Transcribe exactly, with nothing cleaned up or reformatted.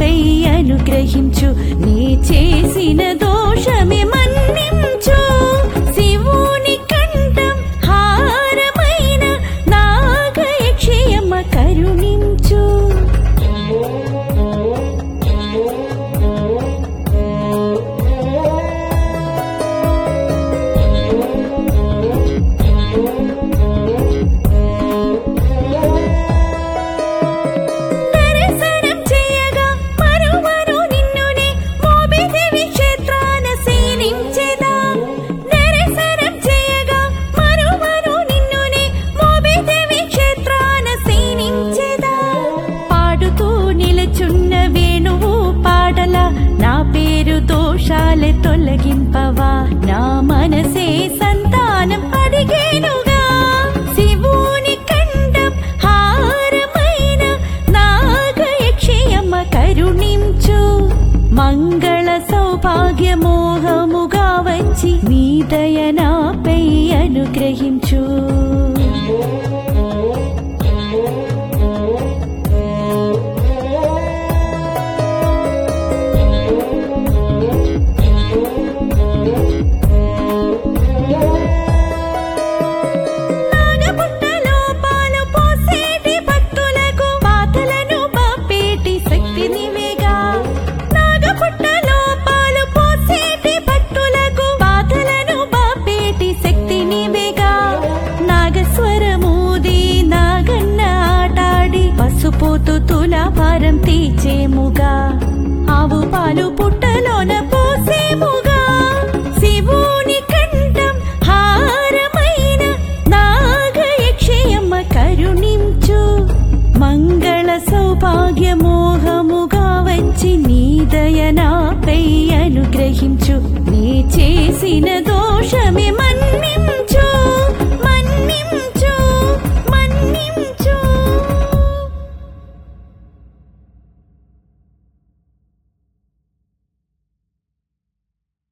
నాపై అనుగ్రహించు, నీ చేసిన దోషమే మన్నించు. శివుని కంఠం హారమైన నాగయక్షయమ్మ కరుణించు. నా పేరు దోషాలే తొలగింపవా, నా మనసే సంతానం అడిగేనుగా. శివుని కంఠం హారమైన నాగయక్షయమ్మ కరుణించు. మంగళ సౌభాగ్య మోహముగా వచ్చి నీ దయ నాపై అనుగ్రహించు. పసుపుతు తులాభారం తీచేముగా, ఆవు పాలు పుట్టలోన పోసేముగా. శివుని కంఠం హారమైన నాగయక్షయమ్మ కరుణించు. మంగళ సౌభాగ్య మోహముగా వచ్చి నీ దయ నాపై అనుగ్రహించు.